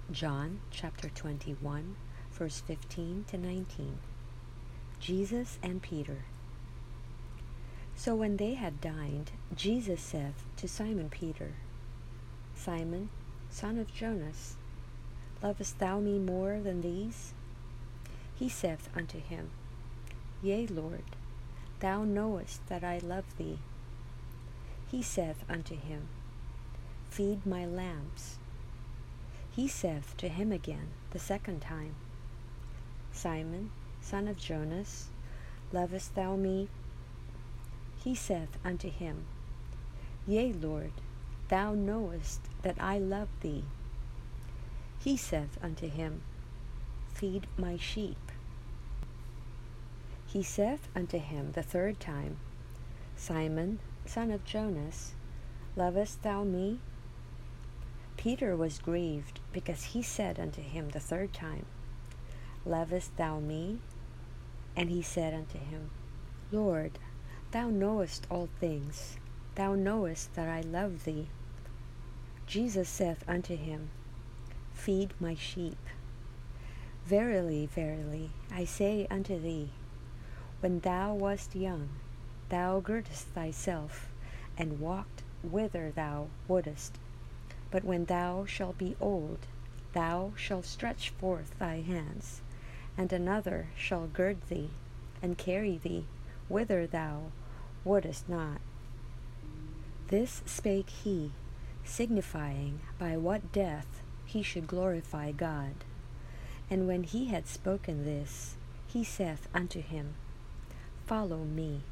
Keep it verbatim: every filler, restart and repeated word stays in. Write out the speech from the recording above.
John chapter twenty-one, verse fifteen to nineteen. Jesus and Peter. So when they had dined, Jesus saith to Simon Peter, Simon, son of Jonas, lovest thou me more than these? He saith unto him, Yea, Lord, thou knowest that I love thee. He saith unto him, Feed my lambs. He saith to him again the second time, Simon, son of Jonas, lovest thou me? He saith unto him, Yea, Lord, thou knowest that I love thee. He saith unto him, Feed my sheep. He saith unto him the third time, Simon, son of Jonas, lovest thou me? Peter was grieved, because he said unto him the third time, Lovest thou me? And he said unto him, Lord, thou knowest all things, thou knowest that I love thee. Jesus saith unto him, Feed my sheep. Verily, verily, I say unto thee, when thou wast young, thou girdest thyself, and walked whither thou wouldest. But when thou shalt be old, thou shalt stretch forth thy hands, and another shall gird thee, and carry thee whither thou wouldest not. This spake he, signifying by what death he should glorify God. And when he had spoken this, he saith unto him, Follow me.